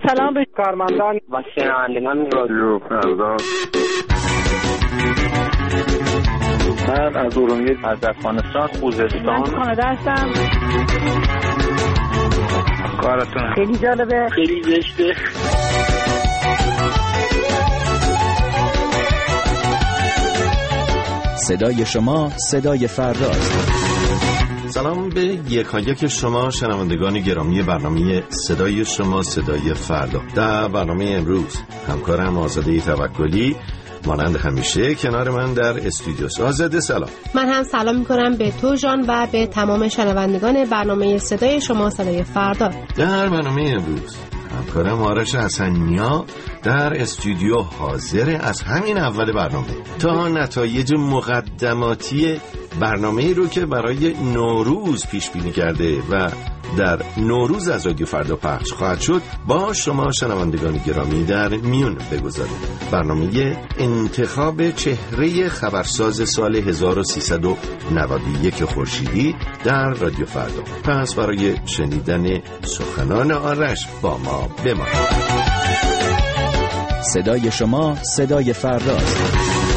سلام به کارمندان و شنوندگان رادیو فردا. من از ارومیه، از افغانستان، خوزستان، کانادا هستم. کارتون خیلی جالبه، خیلی زشته. صدای شما صدای فرداست. سلام به یکایک شما شنوندگان گرامی برنامه صدای شما صدای فردا. در برنامه امروز همکارم آزاده توکلی مانند همیشه کنار من در استودیوست. آزاده سلام. من هم سلام میکنم به تو جان و به تمام شنوندگان برنامه صدای شما صدای فردا. در برنامه امروز همکارم آرش حسنیا در استودیو حاضر از همین اول برنامه تا نتایج مقدماتی برنامه‌ای رو که برای نوروز پیش بینی کرده و در نوروز از رادیو فردا پخش خواهد شد با شما شنوندگان گرامی در میون بگذاریم. برنامه انتخاب چهره خبرساز سال 1391 خورشیدی در رادیو فردا. پس برای شنیدن سخنان آرش با ما بمانید. صدای شما صدای فرداست.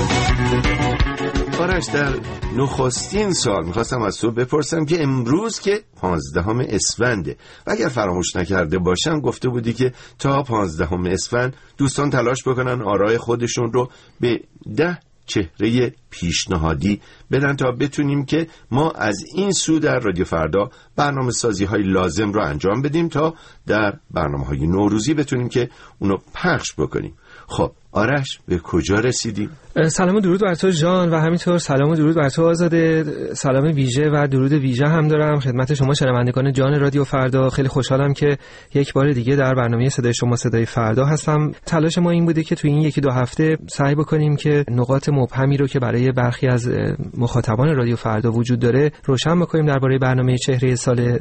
آرش، در نخستین سال میخواستم از تو بپرسم که امروز که 15 اسفنده و اگر فراموش نکرده باشم گفته بودی که تا 15 اسفند دوستان تلاش بکنن آرای خودشون رو به 10 چهره پیشنهادی بدن تا بتونیم که ما از این سو در رادیو فردا برنامه سازی های لازم رو انجام بدیم تا در برنامه های نوروزی بتونیم که اونو پخش بکنیم. خب آرش، به کجا رسیدیم؟ سلام و درود بر تو جان و همینطور سلام و درود بر تو آزاده. سلام ویژه و درود ویژه هم دارم خدمت شما شنوندگان جان رادیو فردا. خیلی خوشحالم که یک بار دیگه در برنامه صدای شما صدای فردا هستم. تلاش ما این بوده که تو این 1-2 هفته سعی بکنیم که نقاط مبهمی رو که برای برخی از مخاطبان رادیو فردا وجود داره روشن بکنیم درباره برنامه چهره سال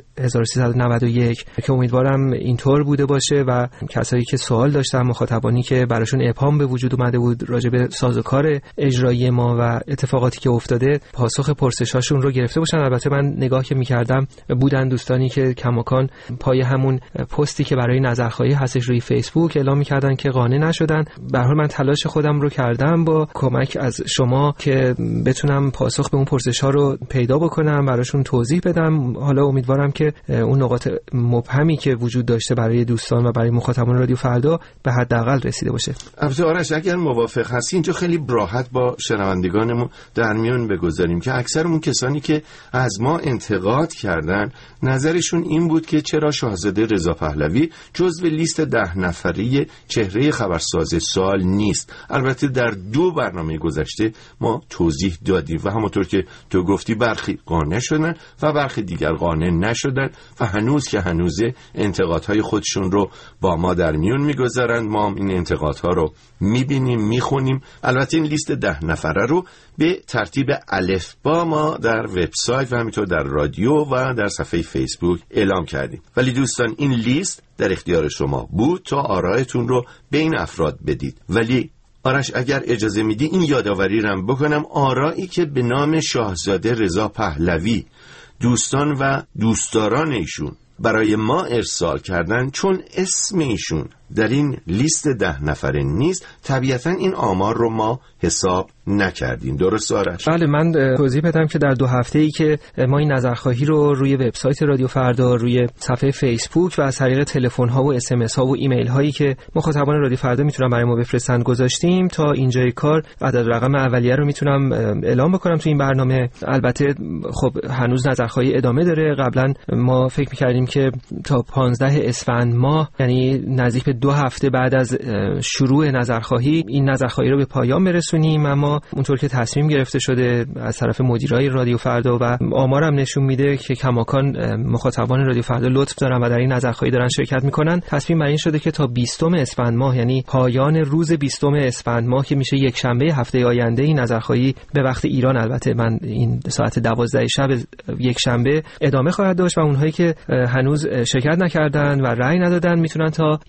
1391 که امیدوارم اینطور بوده باشه و کسایی که سوال داشتن، مخاطبانی که براشون ابهام به وجود اومده بود راجع به سازوکار اجرایی ما و اتفاقاتی که افتاده، پاسخ پرسشاشون رو گرفته باشن. البته من نگاه که می‌کردم بودن دوستانی که کماکان پای همون پستی که برای نظرخواهی هستش روی فیسبوک اعلام می‌کردن که قانع نشدن. به هر حال من تلاش خودم رو کردم با کمک از شما که بتونم پاسخ به اون پرسش‌ها رو پیدا بکنم، براشون توضیح بدم. حالا امیدوارم که اون نقاط مبهمی که وجود داشته برای دوستان و برای مخاطبان رادیو فردا به حداقل رسیده باشه. البته آرش اگر موافق هستی اینجا خیلی راحت با شنوندگانمون در میون بگذاریم که اکثرمون کسانی که از ما انتقاد کردن نظرشون این بود که چرا شاهزاده رضا پهلوی جزو لیست 10 نفری چهره خبرساز سال نیست. البته در 2 برنامه گذشته ما توضیح دادیم و همونطور که تو گفتی برخی قانع شدن و برخی دیگر قانع نشدن و هنوز که هنوزه انتقادهای خودشون رو با ما در میون میگذارن. ما این انتقادها رو میبینیم، میخونیم. البته این لیست 10 نفره رو به ترتیب الفبا ما در وبسایت و همینطور در رادیو و در صفحه فیسبوک اعلام کردیم. ولی دوستان این لیست در اختیار شما بود تا آرایتون رو به این افراد بدید. ولی آرش اگر اجازه میدی این یادآوری رو بکنم، آرایی که به نام شاهزاده رضا پهلوی دوستان و دوستداران ایشون برای ما ارسال کردن، چون اسم ایشون در این لیست 10 نفره نیست، طبیعتا این آمار رو ما حساب نکردیم. درست آرش؟ بله، من توضیح بدم که در 2 هفته‌ای که ما این نظرخواهی رو روی وبسایت رادیو فردا، روی صفحه فیسبوک و از طریق تلفن‌ها و SMS ها و ایمیل هایی که مخاطبان رادیو فردا میتونن برای ما بفرستن گذاشتیم، تا اینجای کار عدد رقم اولیه رو میتونم اعلام بکنم تو این برنامه. البته خب هنوز نظرخواهی ادامه داره. قبلا ما فکر می‌کردیم که تا 15 اسفند ماه، یعنی نزدیک به 2 هفته بعد از شروع نظرخواهی، این نظرخواهی رو به پایان برسونیم. اما اونطور که تصمیم گرفته شده از طرف مدیرای رادیو فردا و آمارم نشون میده که کماکان مخاطبان رادیو فردا لطف دارن و در این نظرخواهی دارن شرکت میکنن، تصمیم بر این شده که تا 20 اسفند ماه، یعنی پایان روز 20 اسفند ماه که میشه یک شنبه هفته آینده، این نظرخواهی به وقت ایران، البته من این ساعت 12 شب یک شنبه ادامه خواهد داشت و اونهایی که هنوز شرکت نکردن و رأی ندادن میتونن تا یک شنبه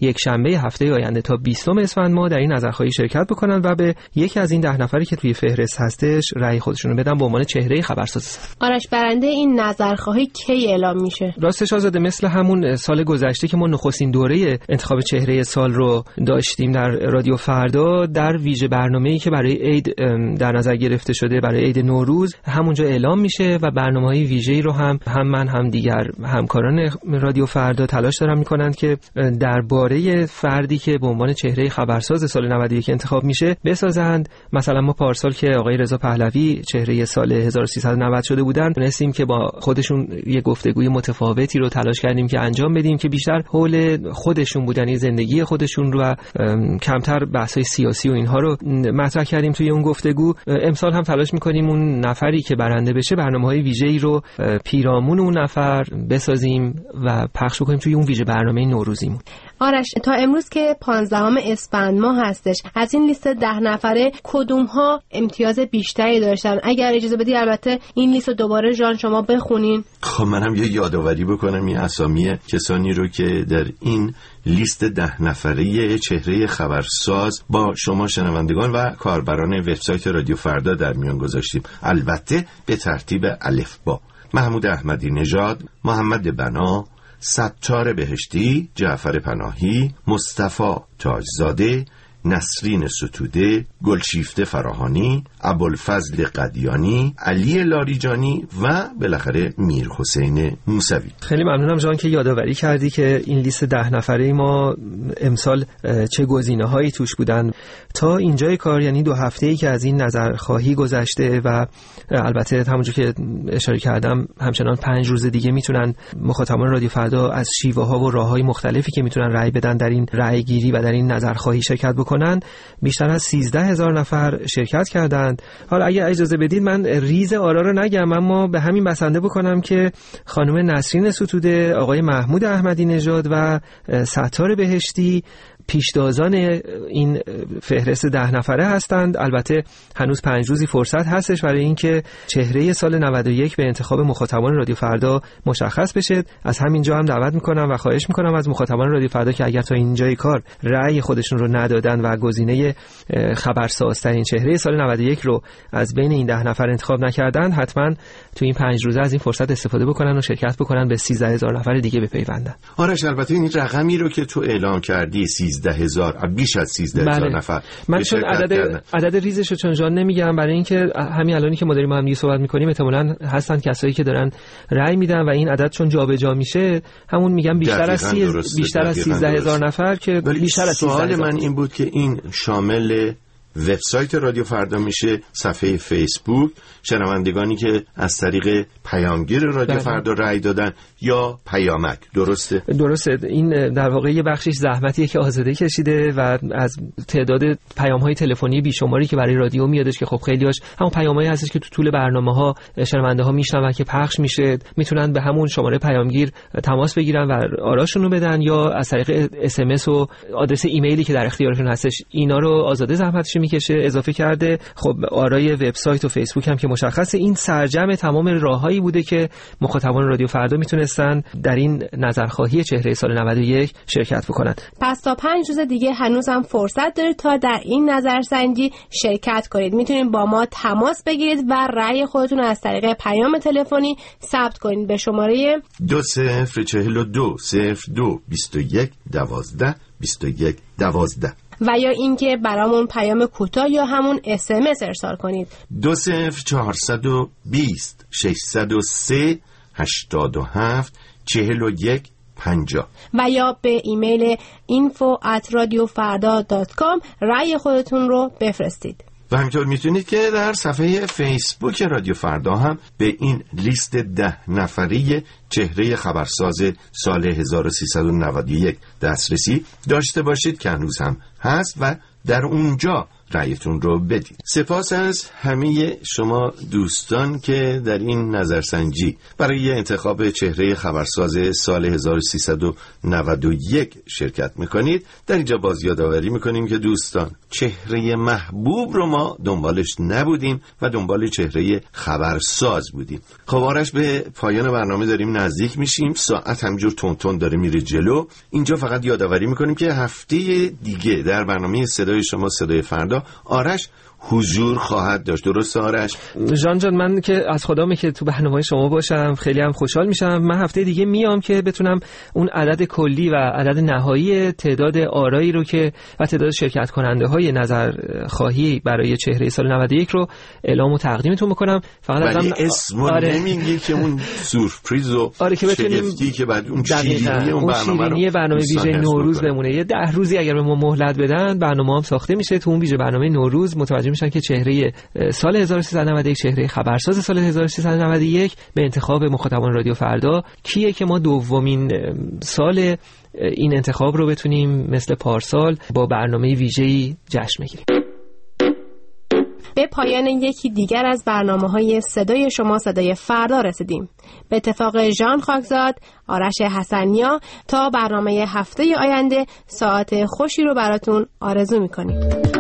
شنبه هفته آینده تا 20 اسفند ماه در این نظرخواهی شرکت بکنن و به یکی از این 10 نفری که توی فهرست هستش رأی خودشون رو بدن به عنوان چهره خبرساز. آرش، برنده این نظرخواهی کی اعلام میشه؟ راستش آزاده مثل همون سال گذشته که ما نخستین دوره انتخاب چهره سال رو داشتیم در رادیو فردا، در ویژه برنامه‌ای که برای عید در نظر گرفته شده برای عید نوروز همونجا اعلام میشه و برنامه‌های ویژه‌ای رو هم من هم دیگر همکاران رادیو فردا تلاش دارن میکنند که درباره فردی که به عنوان چهره خبرساز سال 91 انتخاب میشه بسازند. مثلا ما پارسال که آقای رضا پهلوی چهره سال 1390 شده بودن، تونستیم که با خودشون یه گفتگوی متفاوتی رو تلاش کردیم که انجام بدیم که بیشتر حول خودشون بودن، یعنی زندگی خودشون رو و کمتر بحث‌های سیاسی و اینها رو مطرح کردیم توی اون گفتگو. امسال هم تلاش می‌کنیم اون نفری که برنده بشه برنامه‌های ویژه‌ای رو پیرامون اون نفر بسازیم و پخش کنیم توی اون ویژه برنامه نوروزیمون. آرش، تا امروز که 15 اسفند ماه هستش، از این لیست 10 نفره کدوم‌ها امتیاز بیشتری داشتن؟ اگر اجازه بدی البته این لیست رو دوباره جان شما بخونین. خب منم یه یادآوری بکنم این اسامی کسانی رو که در این لیست 10 نفره چهره خبرساز با شما شنوندگان و کاربران وبسایت رادیو فردا در میان گذاشتیم، البته به ترتیب الفبا: محمود احمدی نژاد، محمد بنا، ستار بهشتی، جعفر پناهی، مصطفی تاجزاده، نسرین ستوده، گلشیفته فراهانی، ابوالفضل قدیانی، علی لاریجانی و بالاخره میر حسین موسوی. خیلی ممنونم جان که یادآوری کردی که این لیست 10 نفره ما امسال چه گزینه‌هایی توش بودن. تا اینجای کار، یعنی 2 هفته‌ای که از این نظرخواهی گذشته و البته همونجور که اشاره کردم همچنان 5 روز دیگه میتونن مخاطبان رادیو فردا از شیوه‌ها و راه‌های مختلفی که میتونن رأی بدن در این رأی‌گیری و در این نظرخواهی شرکت بکنن، بیشتر از 13,000 نفر شرکت کردند. حالا اگه اجازه بدید من ریز آرا رو نگم، اما به همین بسنده بکنم که خانم نسرین ستوده، آقای محمود احمدی نژاد و ستار بهشتی پیشتازان این فهرست 10 نفره هستند. البته هنوز 5 روزی فرصت هستش برای اینکه چهره سال 91 به انتخاب مخاطبان رادیو فردا مشخص بشه. از همینجا هم دعوت میکنم و خواهش میکنم از مخاطبان رادیو فردا که اگر تا اینجای کار رأی خودشون رو ندادن و گزینه خبرسازترین چهره سال 91 رو از بین این 10 نفر انتخاب نکردن، حتما تو این 5 روزه از این فرصت استفاده بکنن و شرکت بکنن، به 13,000 نفر دیگه بپیوندن. آرش، البته این رقمی رو که تو اعلام کردی 13,000، بیش از 13,000 نفر، من چون عدد ریزش رو چون جان نمیگم، برای اینکه همین الانی که ما داریم هم دیگه صحبت میکنیم احتمالاً هستن کسایی که دارن رأی میدن و این عدد چون جابجا میشه همون میگم بیشتر از 13,000 نفر که بیشتر از 13,000. سوال من این بود که این شامل وبسایت رادیو فردا میشه، صفحه فیسبوک، شنوندگانی که از طریق پیامگیر رادیو فردا رأی دادن، یا پیامک؟ درسته. این در واقع یه بخشش زحمتیه که آزاده کشیده و از تعداد پیام‌های تلفنی بیشماری که برای رادیو میادش که خب خیلی‌هاش همون پیامایی هستش که تو طول برنامه‌ها شنونده‌ها میشنون که پخش میشه، میتونن به همون شماره پیامگیر تماس بگیرن و آراشون رو بدن، یا از طریق SMS و آدرس ایمیلی که در اختیارشون هستش اینا رو آزاده زحمتش میکشه اضافه کرده. خب آرای وبسایت و فیسبوک هم که مشخصه. این سرجم تمام راههایی بوده که مخاطبان رادیو فردا میتونستن در این نظرخواهی چهره سال 91 شرکت بکنن. پس تا 5 روز دیگه هنوز هم فرصت دارید تا در این نظرسنجی شرکت کنید. میتونید با ما تماس بگیرید و رأی خودتون از طریق پیام تلفنی ثبت کنید به شماره 2042 02 21 12 21 12 و یا اینکه برامون پیام کوتاه یا همون SMS ارسال کنید 20420 603 87 41 50 و یا به ایمیل info@radiofarda.com رأی خودتون رو بفرستید. و همینطور میتونید که در صفحه فیسبوک رادیو فردا هم به این لیست 10 نفره چهره خبرساز سال 1391 دسترسی داشته باشید که هنوز هم هست و در اونجا رأیتون رو بدید. سپاس از همه شما دوستان که در این نظرسنجی برای انتخاب چهره خبرساز سال 1391 شرکت میکنید. در اینجا باز یادآوری میکنیم که دوستان، چهره محبوب رو ما دنبالش نبودیم و دنبال چهره خبرساز بودیم. خب آرش، به پایان برنامه داریم نزدیک میشیم. ساعت همینجور تون داره میره جلو. اینجا فقط یادآوری میکنیم که هفته دیگه در برنامه صدای شما صدای فردا آرش حضور خواهد داشت. درسته آرش؟ جان من که از خدامه که تو برنامه شما باشم خیلی هم خوشحال میشم. من هفته دیگه میام که بتونم اون عدد کلی و عدد نهایی تعداد آرایی رو که و تعداد شرکت کننده های نظر خواهی برای چهره سال 91 رو اعلام و تقدیمتون بکنم. فقط ازم اسمو نمیگی که اون سورپرایز و که بتونیم که بعد اون شیرینی اون برنامه ویژه نوروز بمونه. یه 10 روزی اگر به ما مهلت بدن برنامه هم ساخته میشه. تو اون ویژه برنامه نوروز متوجه میشن که چهره سال 1391 چهره خبرساز سال 1391 به انتخاب مخاطبان رادیو فردا کیه که ما دومین سال این انتخاب رو بتونیم مثل پارسال با برنامه ویژه‌ای جشن بگیریم. به پایان یکی دیگر از برنامه‌های صدای شما صدای فردا رسیدیم. به اتفاق ژان خاکزاد، آرش حسنیا، تا برنامه هفته آینده ساعت خوشی رو براتون آرزو می‌کنیم.